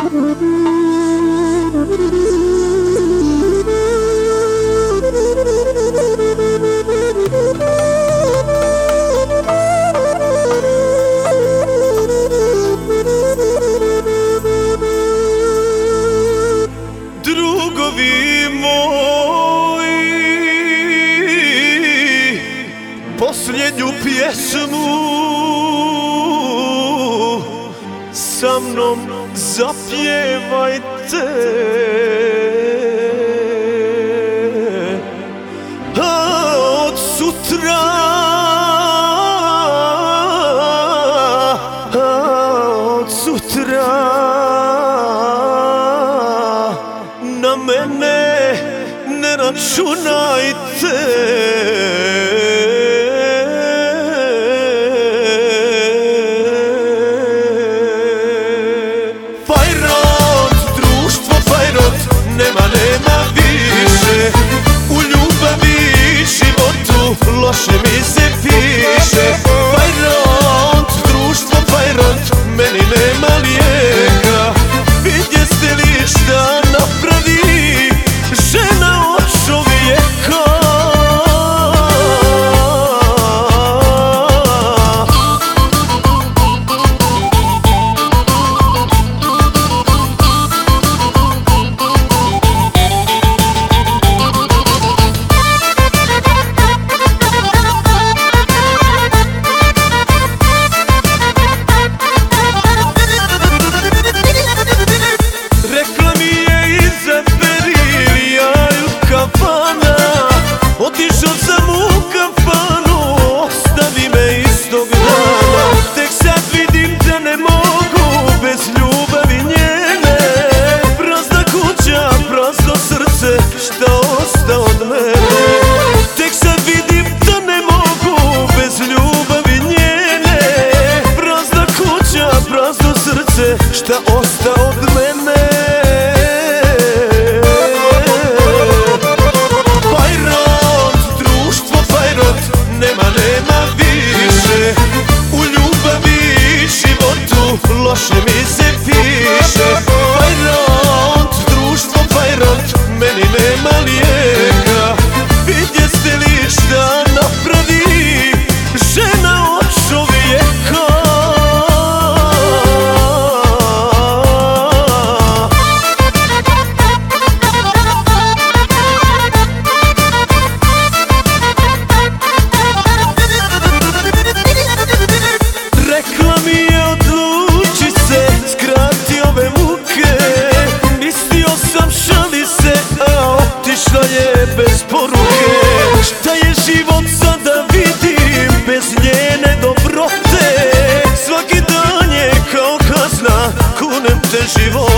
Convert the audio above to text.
Drugovi moji, posljednju pjesmu sa mnom zapjevajte. A od sutra, na mene ne računajte. Fajront, društvo Fajront, nema više. U ljubavi i životu loše mi se piše. Fajront, društvo Fajront, meni nema lijeka. Vidjeste li šta napravi žena od čovjeka? Otišao sam u kafanu, ostavi me istog dana. Tek sad vidim da ne mogu bez ljubavi njene. Prazna kuća, prazno srce, šta osta od mene. Tek sad vidim da ne mogu bez ljubavi njene. Prazna kuća, prazno srce, šta osta od mene. Nema više. U ljubavi i životu loše mi se piše. Fajront, društvo Fajront, meni nema lijeka. Vidjeste li šta napravi žena od čovjeka? Rekla mi je odluči se, skrati ove muke. Mislio sam šali se, a otišla je bez poruke. Šta je život sada vidim bez njene dobrote? Svaki dan je kao kazna, kunem te život.